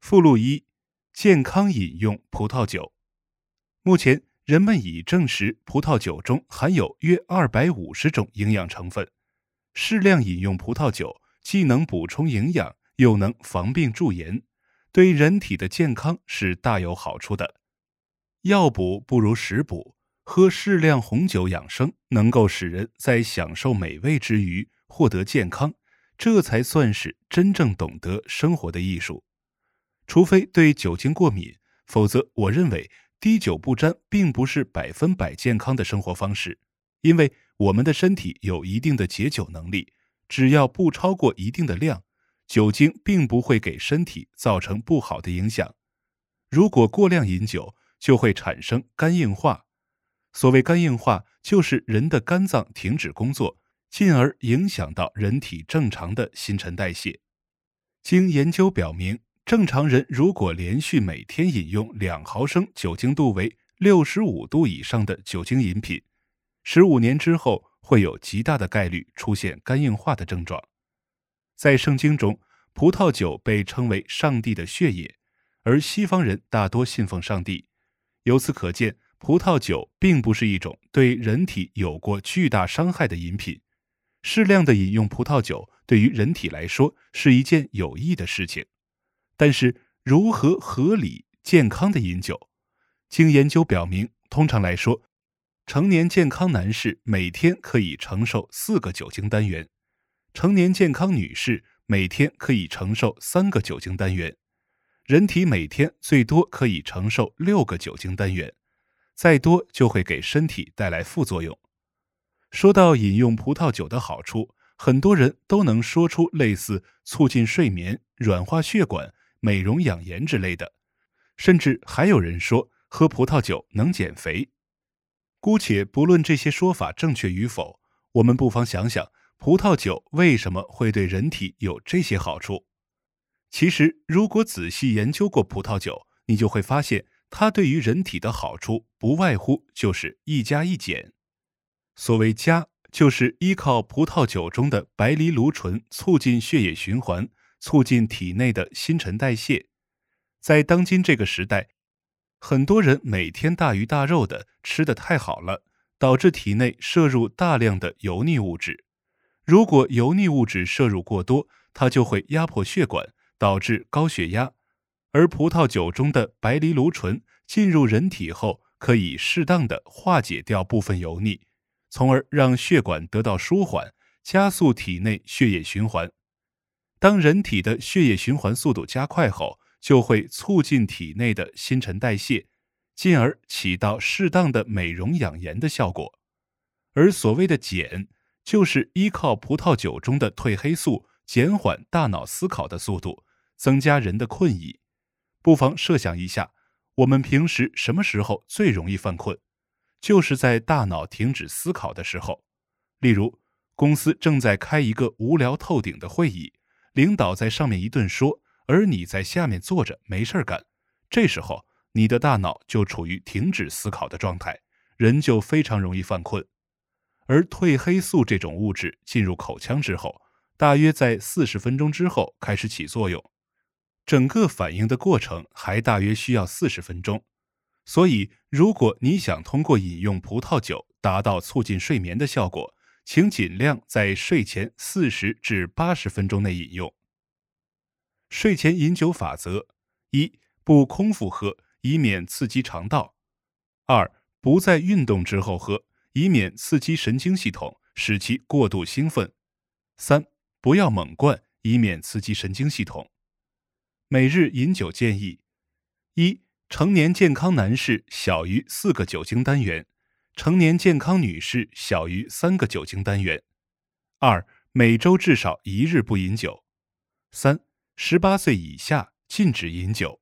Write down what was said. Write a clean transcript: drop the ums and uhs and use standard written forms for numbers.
附录1：健康饮用葡萄酒。目前，人们已证实葡萄酒中含有约250种营养成分。适量饮用葡萄酒，既能补充营养，又能防病助延，对人体的健康是大有好处的。药补不如食补，喝适量红酒养生，能够使人在享受美味之余获得健康，这才算是真正懂得生活的艺术。除非对酒精过敏，否则我认为滴酒不沾并不是100%健康的生活方式，因为我们的身体有一定的解酒能力，只要不超过一定的量，酒精并不会给身体造成不好的影响。如果过量饮酒，就会产生肝硬化。所谓肝硬化，就是人的肝脏停止工作，进而影响到人体正常的新陈代谢。经研究表明，正常人如果连续每天饮用2毫升酒精度为65度以上的酒精饮品，15年之后会有极大的概率出现肝硬化的症状。在圣经中，葡萄酒被称为上帝的血液，而西方人大多信奉上帝。由此可见，葡萄酒并不是一种对人体有过巨大伤害的饮品。适量的饮用葡萄酒对于人体来说是一件有益的事情。但是，如何合理健康的饮酒？经研究表明，通常来说，成年健康男士每天可以承受4个酒精单元，成年健康女士每天可以承受3个酒精单元，人体每天最多可以承受6个酒精单元，再多就会给身体带来副作用。说到饮用葡萄酒的好处，很多人都能说出类似促进睡眠、软化血管、美容养颜之类的，甚至还有人说喝葡萄酒能减肥。姑且不论这些说法正确与否，我们不妨想想，葡萄酒为什么会对人体有这些好处？其实，如果仔细研究过葡萄酒，你就会发现，它对于人体的好处不外乎就是一加一减。所谓加，就是依靠葡萄酒中的白藜芦醇促进血液循环，促进体内的新陈代谢。在当今这个时代，很多人每天大鱼大肉的吃得太好了，导致体内摄入大量的油腻物质。如果油腻物质摄入过多，它就会压迫血管，导致高血压。而葡萄酒中的白藜芦醇进入人体后，可以适当的化解掉部分油腻，从而让血管得到舒缓，加速体内血液循环。当人体的血液循环速度加快后，就会促进体内的新陈代谢，进而起到适当的美容养颜的效果。而所谓的减，就是依靠葡萄酒中的褪黑素减缓大脑思考的速度，增加人的困意。不妨设想一下，我们平时什么时候最容易犯困？就是在大脑停止思考的时候。例如，公司正在开一个无聊透顶的会议，领导在上面一顿说，而你在下面坐着没事干，这时候你的大脑就处于停止思考的状态，人就非常容易犯困。而褪黑素这种物质进入口腔之后，大约在40分钟之后开始起作用，整个反应的过程还大约需要40分钟。所以，如果你想通过饮用葡萄酒达到促进睡眠的效果，请尽量在睡前40至80分钟内饮用。睡前饮酒法则： 1. 不空腹喝，以免刺激肠道； 2. 不在运动之后喝，以免刺激神经系统，使其过度兴奋； 3. 不要猛灌，以免刺激神经系统。每日饮酒建议： 1. 成年健康男士小于4个酒精单元，成年健康女士小于3个酒精单元。 2. 每周至少1日不饮酒。 3. 18岁以下禁止饮酒。